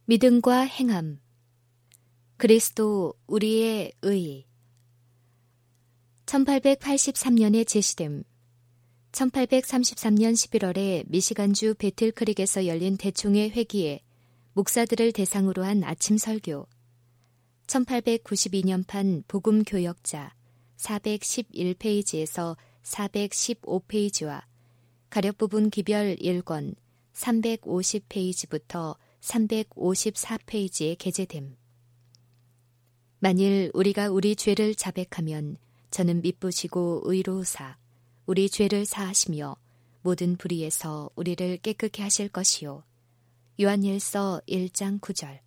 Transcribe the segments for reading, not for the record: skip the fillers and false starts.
믿음과 행함. 그리스도 우리의 의. 1883년에 제시됨. 1833년 11월에 미시간주 배틀크릭에서 열린 대총회 회기에 목사들을 대상으로 한 아침 설교. 1892년판 복음교역자 411페이지에서 415페이지와 가력부분 기별 1권 350페이지부터 354페이지에 게재됨. 만일 우리가 우리 죄를 자백하면 저는 미쁘시고 의로우사 우리 죄를 사하시며 모든 불의에서 우리를 깨끗게 하실 것이요. 요한일서 1장 9절.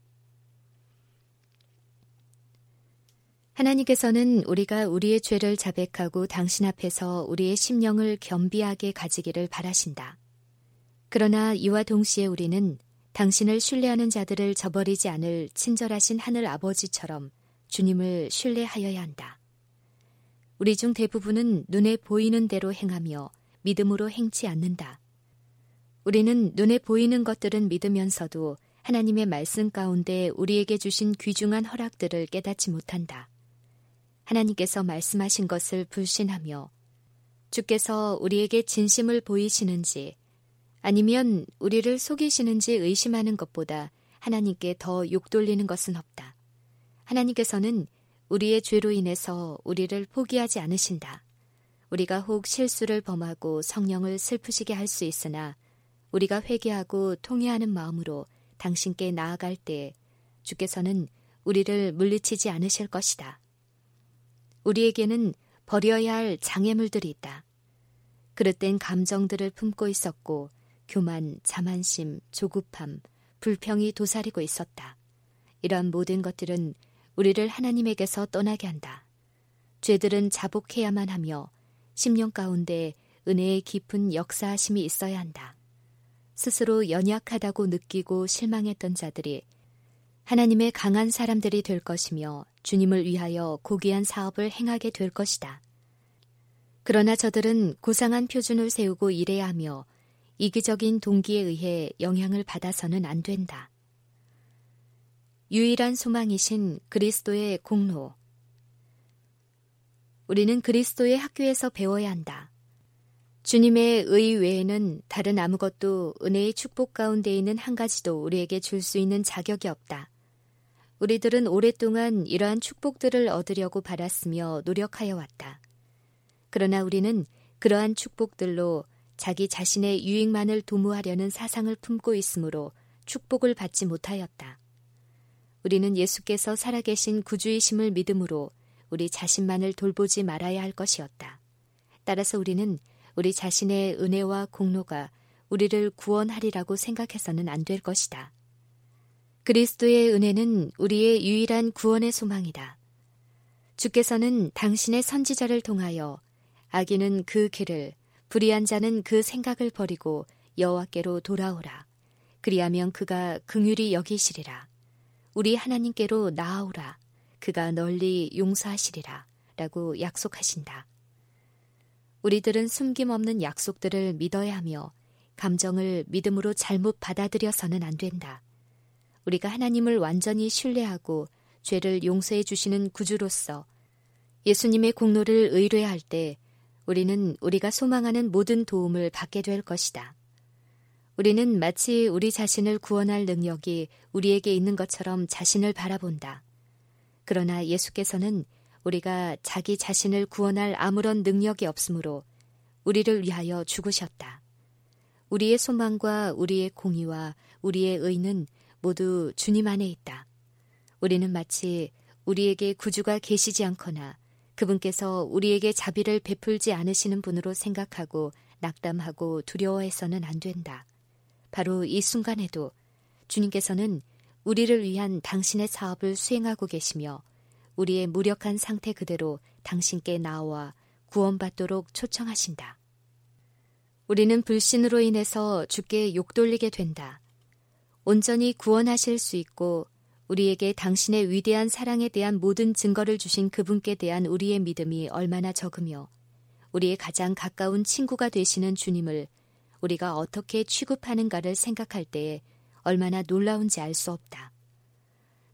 하나님께서는 우리가 우리의 죄를 자백하고 당신 앞에서 우리의 심령을 겸비하게 가지기를 바라신다. 그러나 이와 동시에 우리는 당신을 신뢰하는 자들을 저버리지 않을 친절하신 하늘 아버지처럼 주님을 신뢰하여야 한다. 우리 중 대부분은 눈에 보이는 대로 행하며 믿음으로 행치 않는다. 우리는 눈에 보이는 것들은 믿으면서도 하나님의 말씀 가운데 우리에게 주신 귀중한 허락들을 깨닫지 못한다. 하나님께서 말씀하신 것을 불신하며 주께서 우리에게 진심을 보이시는지 아니면 우리를 속이시는지 의심하는 것보다 하나님께 더 욕돌리는 것은 없다. 하나님께서는 우리의 죄로 인해서 우리를 포기하지 않으신다. 우리가 혹 실수를 범하고 성령을 슬프시게 할 수 있으나 우리가 회개하고 통회하는 마음으로 당신께 나아갈 때 주께서는 우리를 물리치지 않으실 것이다. 우리에게는 버려야 할 장애물들이 있다. 그릇된 감정들을 품고 있었고 교만, 자만심, 조급함, 불평이 도사리고 있었다. 이러한 모든 것들은 우리를 하나님에게서 떠나게 한다. 죄들은 자복해야만 하며 심령 가운데 은혜의 깊은 역사하심이 있어야 한다. 스스로 연약하다고 느끼고 실망했던 자들이 하나님의 강한 사람들이 될 것이며 주님을 위하여 고귀한 사업을 행하게 될 것이다. 그러나 저들은 고상한 표준을 세우고 일해야 하며 이기적인 동기에 의해 영향을 받아서는 안 된다. 유일한 소망이신 그리스도의 공로. 우리는 그리스도의 학교에서 배워야 한다. 주님의 의 외에는 다른 아무것도 은혜의 축복 가운데 있는 한 가지도 우리에게 줄 수 있는 자격이 없다. 우리들은 오랫동안 이러한 축복들을 얻으려고 바랐으며 노력하여 왔다. 그러나 우리는 그러한 축복들로 자기 자신의 유익만을 도모하려는 사상을 품고 있으므로 축복을 받지 못하였다. 우리는 예수께서 살아계신 구주이심을 믿음으로 우리 자신만을 돌보지 말아야 할 것이었다. 따라서 우리는 우리 자신의 은혜와 공로가 우리를 구원하리라고 생각해서는 안 될 것이다. 그리스도의 은혜는 우리의 유일한 구원의 소망이다. 주께서는 당신의 선지자를 통하여 악인은 그 길을 불의한 자는 그 생각을 버리고 여호와께로 돌아오라. 그리하면 그가 긍휼히 여기시리라. 우리 하나님께로 나아오라. 그가 널리 용서하시리라. 라고 약속하신다. 우리들은 숨김없는 약속들을 믿어야 하며 감정을 믿음으로 잘못 받아들여서는 안 된다. 우리가 하나님을 완전히 신뢰하고 죄를 용서해 주시는 구주로서 예수님의 공로를 의뢰할 때 우리는 우리가 소망하는 모든 도움을 받게 될 것이다. 우리는 마치 우리 자신을 구원할 능력이 우리에게 있는 것처럼 자신을 바라본다. 그러나 예수께서는 우리가 자기 자신을 구원할 아무런 능력이 없으므로 우리를 위하여 죽으셨다. 우리의 소망과 우리의 공의와 우리의 의는 모두 주님 안에 있다. 우리는 마치 우리에게 구주가 계시지 않거나 그분께서 우리에게 자비를 베풀지 않으시는 분으로 생각하고 낙담하고 두려워해서는 안 된다. 바로 이 순간에도 주님께서는 우리를 위한 당신의 사업을 수행하고 계시며 우리의 무력한 상태 그대로 당신께 나와 구원받도록 초청하신다. 우리는 불신으로 인해서 주께 욕돌리게 된다. 온전히 구원하실 수 있고 우리에게 당신의 위대한 사랑에 대한 모든 증거를 주신 그분께 대한 우리의 믿음이 얼마나 적으며 우리의 가장 가까운 친구가 되시는 주님을 우리가 어떻게 취급하는가를 생각할 때에 얼마나 놀라운지 알 수 없다.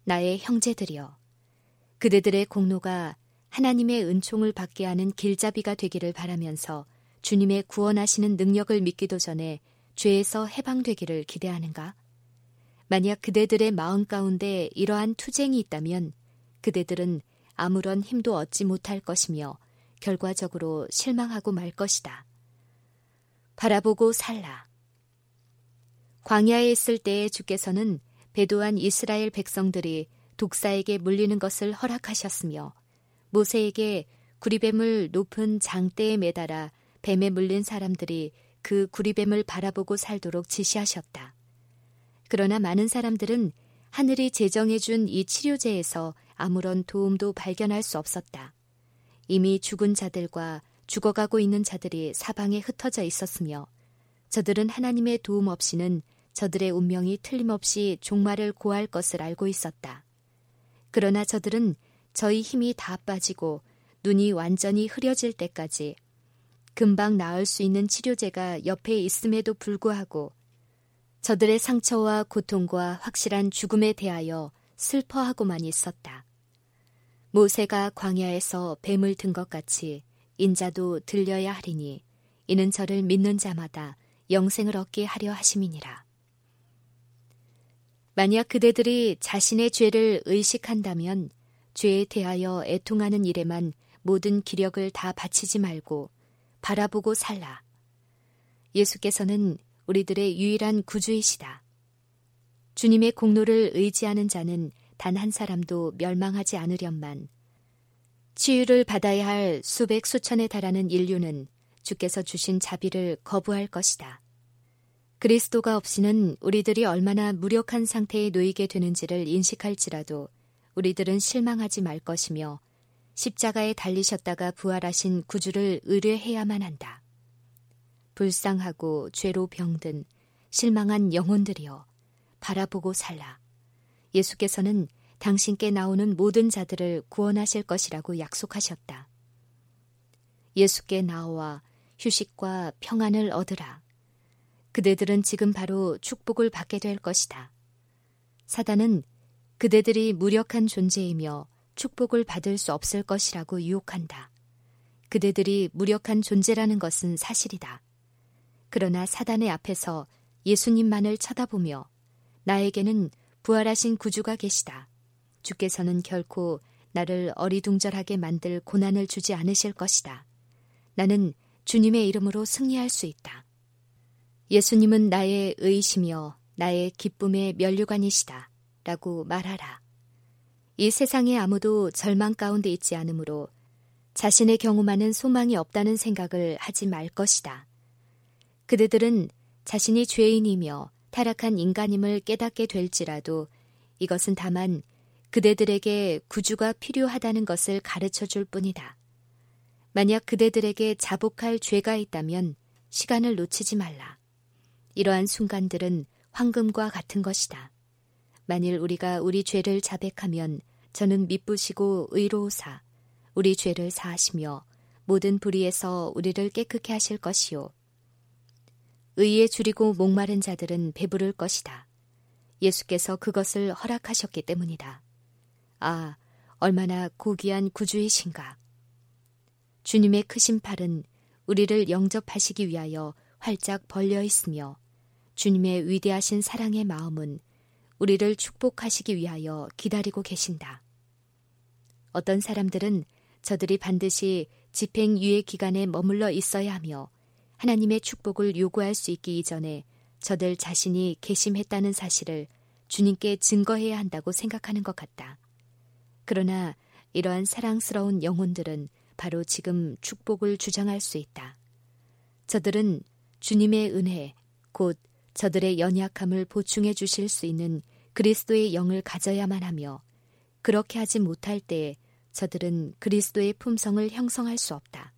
나의 형제들이여, 그대들의 공로가 하나님의 은총을 받게 하는 길잡이가 되기를 바라면서 주님의 구원하시는 능력을 믿기도 전에 죄에서 해방되기를 기대하는가? 만약 그대들의 마음 가운데 이러한 투쟁이 있다면 그대들은 아무런 힘도 얻지 못할 것이며 결과적으로 실망하고 말 것이다. 바라보고 살라. 광야에 있을 때에 주께서는 배도한 이스라엘 백성들이 독사에게 물리는 것을 허락하셨으며 모세에게 구리뱀을 높은 장대에 매달아 뱀에 물린 사람들이 그 구리뱀을 바라보고 살도록 지시하셨다. 그러나 많은 사람들은 하늘이 제정해준 이 치료제에서 아무런 도움도 발견할 수 없었다. 이미 죽은 자들과 죽어가고 있는 자들이 사방에 흩어져 있었으며 저들은 하나님의 도움 없이는 저들의 운명이 틀림없이 종말을 고할 것을 알고 있었다. 그러나 저들은 저희 힘이 다 빠지고 눈이 완전히 흐려질 때까지 금방 나을 수 있는 치료제가 옆에 있음에도 불구하고 저들의 상처와 고통과 확실한 죽음에 대하여 슬퍼하고만 있었다. 모세가 광야에서 뱀을 든 것 같이 인자도 들려야 하리니 이는 저를 믿는 자마다 영생을 얻게 하려 하심이니라. 만약 그대들이 자신의 죄를 의식한다면 죄에 대하여 애통하는 일에만 모든 기력을 다 바치지 말고 바라보고 살라. 예수께서는 우리들의 유일한 구주이시다. 주님의 공로를 의지하는 자는 단 한 사람도 멸망하지 않으련만 치유를 받아야 할 수백 수천에 달하는 인류는 주께서 주신 자비를 거부할 것이다. 그리스도가 없이는 우리들이 얼마나 무력한 상태에 놓이게 되는지를 인식할지라도 우리들은 실망하지 말 것이며 십자가에 달리셨다가 부활하신 구주를 의뢰해야만 한다. 불쌍하고 죄로 병든 실망한 영혼들이여 바라보고 살라. 예수께서는 당신께 나오는 모든 자들을 구원하실 것이라고 약속하셨다. 예수께 나와 휴식과 평안을 얻으라. 그대들은 지금 바로 축복을 받게 될 것이다. 사단은 그대들이 무력한 존재이며 축복을 받을 수 없을 것이라고 유혹한다. 그대들이 무력한 존재라는 것은 사실이다. 그러나 사단의 앞에서 예수님만을 쳐다보며 나에게는 부활하신 구주가 계시다. 주께서는 결코 나를 어리둥절하게 만들 고난을 주지 않으실 것이다. 나는 주님의 이름으로 승리할 수 있다. 예수님은 나의 의이시며 나의 기쁨의 면류관이시다. 라고 말하라. 이 세상에 아무도 절망 가운데 있지 않으므로 자신의 경험하는 소망이 없다는 생각을 하지 말 것이다. 그대들은 자신이 죄인이며 타락한 인간임을 깨닫게 될지라도 이것은 다만 그대들에게 구주가 필요하다는 것을 가르쳐 줄 뿐이다. 만약 그대들에게 자복할 죄가 있다면 시간을 놓치지 말라. 이러한 순간들은 황금과 같은 것이다. 만일 우리가 우리 죄를 자백하면 저는 미쁘시고 의로우사 우리 죄를 사하시며 모든 불의에서 우리를 깨끗게 하실 것이요. 의에 줄이고 목마른 자들은 배부를 것이다. 예수께서 그것을 허락하셨기 때문이다. 아, 얼마나 고귀한 구주이신가. 주님의 크신 팔은 우리를 영접하시기 위하여 활짝 벌려 있으며 주님의 위대하신 사랑의 마음은 우리를 축복하시기 위하여 기다리고 계신다. 어떤 사람들은 저들이 반드시 집행유예 기간에 머물러 있어야 하며 하나님의 축복을 요구할 수 있기 이전에 저들 자신이 괘씸했다는 사실을 주님께 증거해야 한다고 생각하는 것 같다. 그러나 이러한 사랑스러운 영혼들은 바로 지금 축복을 주장할 수 있다. 저들은 주님의 은혜, 곧 저들의 연약함을 보충해 주실 수 있는 그리스도의 영을 가져야만 하며 그렇게 하지 못할 때에 저들은 그리스도의 품성을 형성할 수 없다.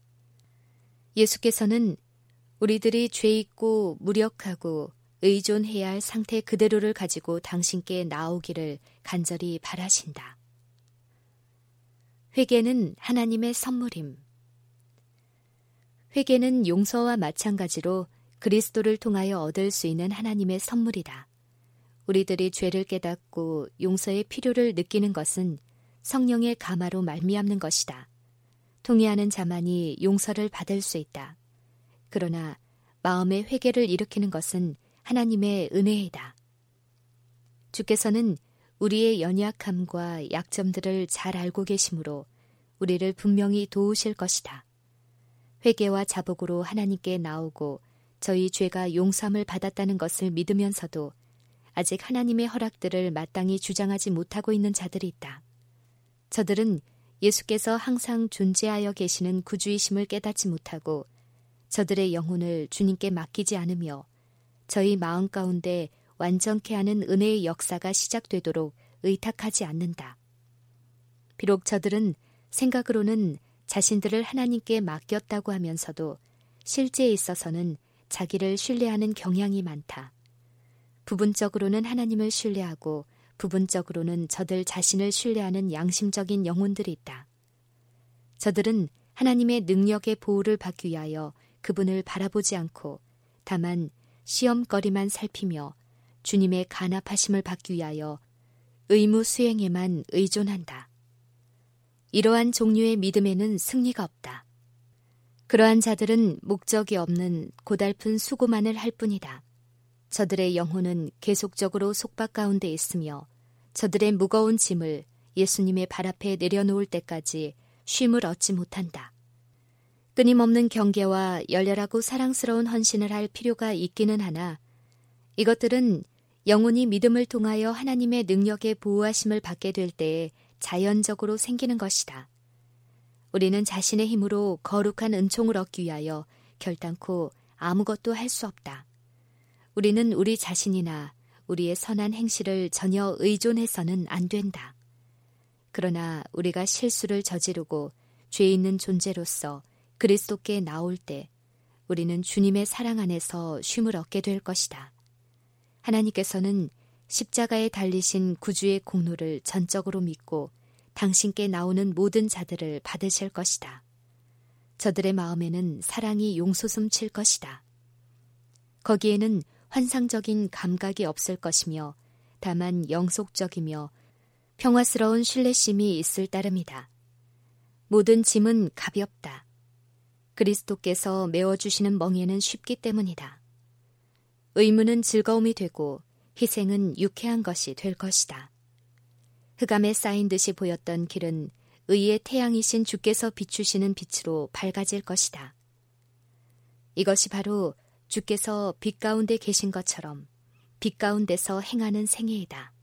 예수께서는 우리들이 죄 있고 무력하고 의존해야 할 상태 그대로를 가지고 당신께 나오기를 간절히 바라신다. 회개는 하나님의 선물임. 회개는 용서와 마찬가지로 그리스도를 통하여 얻을 수 있는 하나님의 선물이다. 우리들이 죄를 깨닫고 용서의 필요를 느끼는 것은 성령의 감화로 말미암는 것이다. 통회하는 자만이 용서를 받을 수 있다. 그러나 마음의 회개를 일으키는 것은 하나님의 은혜이다. 주께서는 우리의 연약함과 약점들을 잘 알고 계시므로 우리를 분명히 도우실 것이다. 회개와 자복으로 하나님께 나오고 저희 죄가 용서함을 받았다는 것을 믿으면서도 아직 하나님의 허락들을 마땅히 주장하지 못하고 있는 자들이 있다. 저들은 예수께서 항상 존재하여 계시는 구주이심을 깨닫지 못하고 저들의 영혼을 주님께 맡기지 않으며 저희 마음 가운데 완전케 하는 은혜의 역사가 시작되도록 의탁하지 않는다. 비록 저들은 생각으로는 자신들을 하나님께 맡겼다고 하면서도 실제에 있어서는 자기를 신뢰하는 경향이 많다. 부분적으로는 하나님을 신뢰하고 부분적으로는 저들 자신을 신뢰하는 양심적인 영혼들이 있다. 저들은 하나님의 능력의 보호를 받기 위하여 그분을 바라보지 않고 다만 시험거리만 살피며 주님의 간합하심을 받기 위하여 의무 수행에만 의존한다. 이러한 종류의 믿음에는 승리가 없다. 그러한 자들은 목적이 없는 고달픈 수고만을 할 뿐이다. 저들의 영혼은 계속적으로 속박 가운데 있으며 저들의 무거운 짐을 예수님의 발 앞에 내려놓을 때까지 쉼을 얻지 못한다. 끊임없는 경계와 열렬하고 사랑스러운 헌신을 할 필요가 있기는 하나 이것들은 영혼이 믿음을 통하여 하나님의 능력의 보호하심을 받게 될 때에 자연적으로 생기는 것이다. 우리는 자신의 힘으로 거룩한 은총을 얻기 위하여 결단코 아무것도 할 수 없다. 우리는 우리 자신이나 우리의 선한 행실을 전혀 의존해서는 안 된다. 그러나 우리가 실수를 저지르고 죄 있는 존재로서 그리스도께 나올 때 우리는 주님의 사랑 안에서 쉼을 얻게 될 것이다. 하나님께서는 십자가에 달리신 구주의 공로를 전적으로 믿고 당신께 나오는 모든 자들을 받으실 것이다. 저들의 마음에는 사랑이 용솟음칠 것이다. 거기에는 환상적인 감각이 없을 것이며 다만 영속적이며 평화스러운 신뢰심이 있을 따름이다. 모든 짐은 가볍다. 그리스도께서 메워주시는 멍에는 쉽기 때문이다. 의무는 즐거움이 되고 희생은 유쾌한 것이 될 것이다. 흑암에 쌓인 듯이 보였던 길은 의의 태양이신 주께서 비추시는 빛으로 밝아질 것이다. 이것이 바로 주께서 빛 가운데 계신 것처럼 빛 가운데서 행하는 생애이다.